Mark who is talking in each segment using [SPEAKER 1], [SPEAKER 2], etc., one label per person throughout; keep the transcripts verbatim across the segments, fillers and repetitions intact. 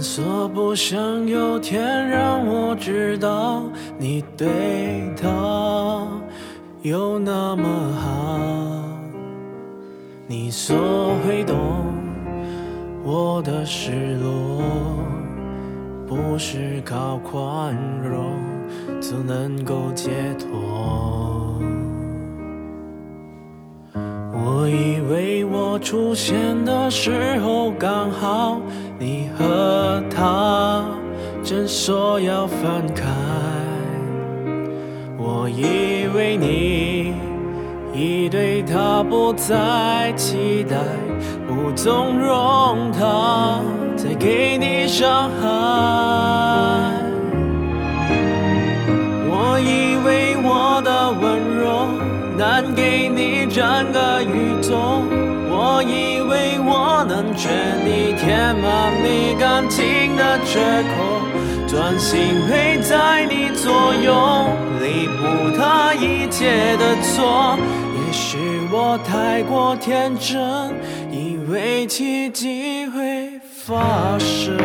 [SPEAKER 1] 所不想有天让我知道你对他有那么好，你所会懂我的失落，不是靠宽容就能够解脱。我以为我出现的时候刚好你和他正说要分开，我以为你已对他不再期待，不纵容他再给你伤害。我以为我的温柔能给你整个宇宙，我以为我能全力填满你感情的缺口，专心陪在你左右，弥补他一切的错。也许我太过天真，以为奇迹会发生。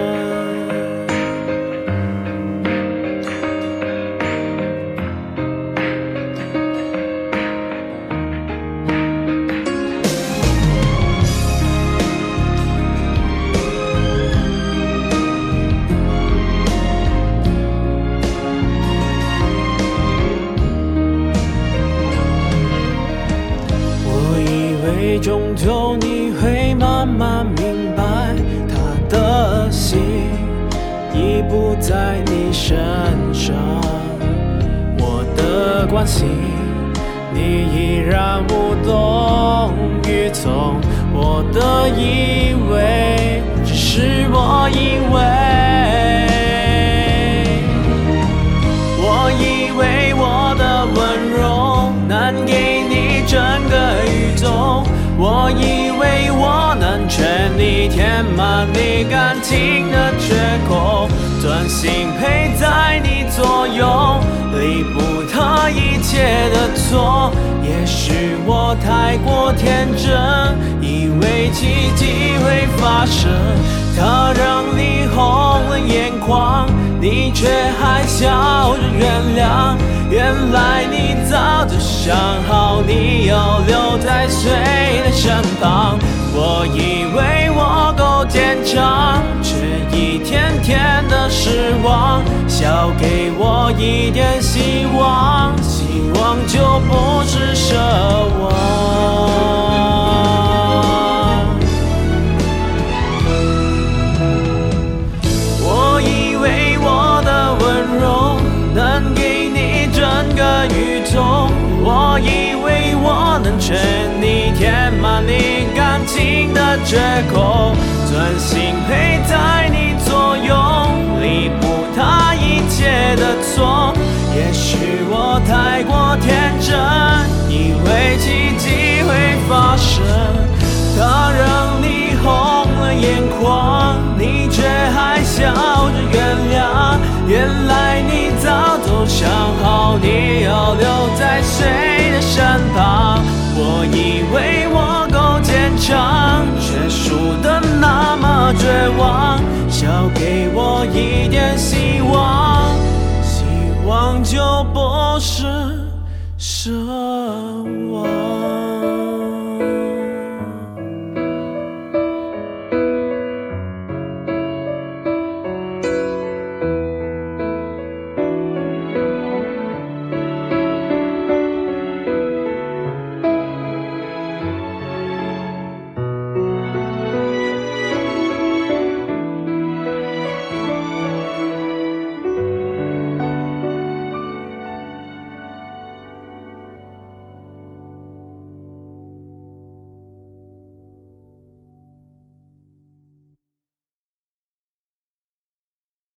[SPEAKER 1] 终究你会慢慢明白，他的心已不在你身上，我的关心你依然无动于衷，我的以为只是我以为，我以为我的温柔能给你整个宇宙，我以为我能全力填满你感情的缺口，专心陪在你左右，弥补他一切的错。也许我太过天真，以为奇迹会发生，他让你红了眼眶，你却还笑着原谅。原来你早就想好你要留在谁的身旁，我以为我够坚强，却一天天的失望，少给我一点希望，希望就不是奢望。我以为我的温柔能给你整个宇宙，我以为我能全力填满你感情的缺口，专心陪在你左右，弥补他一切的错。也许我太过天真，以为奇迹会发生，他让你红了眼眶，你却还笑着原谅。原来你早就想好你要留在谁的身旁，我以为我够坚强，却输得那么绝望，少给我一点希望，希望就不是奢望。